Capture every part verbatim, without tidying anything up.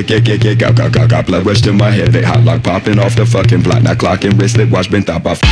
get, get, get, get, got, got, got, got blood rush to my head. They hot like popping off the fucking block. Now clocking wristlet watch been top off.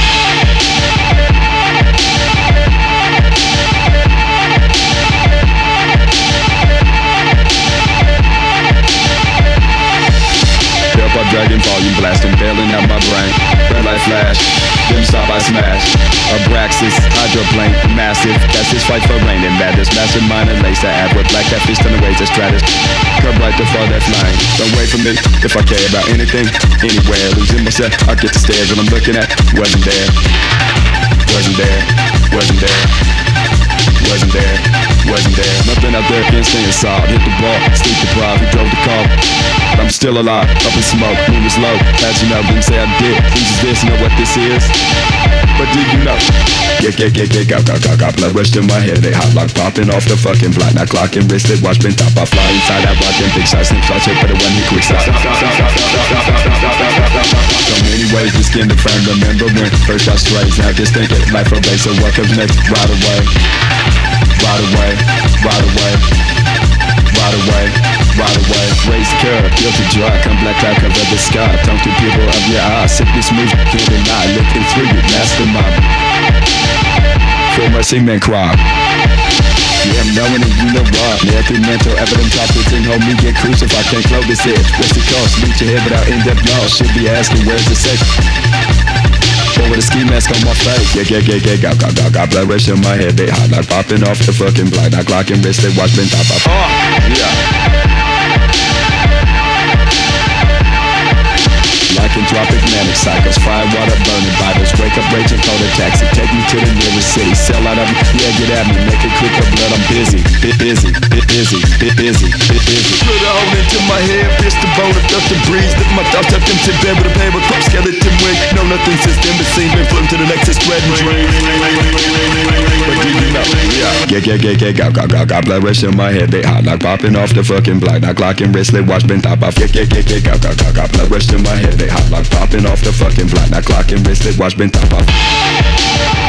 Dragon volume blasting, bailing out my brain. Red light flash, dim stop I smash. Abraxas, hydroplane, massive. That's his fight for rain and madness. Mastermind and lace the ad with black catfish on the ways of stratus. Come right to fall that flying. Don't wait for me if I care about anything, anywhere. Losing myself, I get the stares when I'm looking at. Wasn't there, wasn't there, wasn't there, wasn't there, wasn't there. Nothing out there can stay inside. Hit the ball, sleep deprived, he drove the car. I'm still alive, up in smoke, moon is low. As you know, didn't say I did. Who's is this, know what this is? But do you know? Get, get, get, get, got, got, got, got blood rush to my head. They hot like popping off the fucking block. Now clocking wristlet, watch been top. I fly inside, I rock them big shots. Snip shots, hit for the one he quick stop. So many ways to skin the frame. Remember when first I strayed. Now just think it, life or base. So what comes next? Right away, right away, right away, right away, right away. Raise curve, guilty dry, come black cloud cover the sky. Tongue to people of your eyes. Sickness moves, can't deny. Looking through you, mastermind. For mercy, man, cry. Yeah, I'm knowing it, you know why. Yeah, through mental evidence, operating, hold me, get crucified. Can't close this head. What's the cost? Meet your head without in-depth knowledge. Should be asking, where's the safe? Or with a ski mask on my face. Yeah, yeah, yeah, yeah, got, got, got, got blood rush in my head. They hot like popping off the fucking block. Now clocking wrist, they watch been top off. Oh, yeah. Lycanthropic manic cycles, fire water burning Bibles, wake up raging, call a taxi, take me to the nearest city, sell out of me, yeah get at me, make it quick up blood, I'm busy, bit busy, bit busy, bit busy, bit busy. Put a hole into my head, pierce the bone, I felt the breeze, lift my thoughts up into bed with a paper crop skeleton wig, know nothing since then but seen, been floating to the next, spreading dreams. But do you know, yeah. Get, get, get, get, got, got, got, got blood rush in my head, they hot like popping off the fucking block, now clocking wristlet, watch been top off, get, get, get, get, got, got, got, got blood rush in my head, they hot like popping off the fucking block. Now clocking wristlet, watch been top off.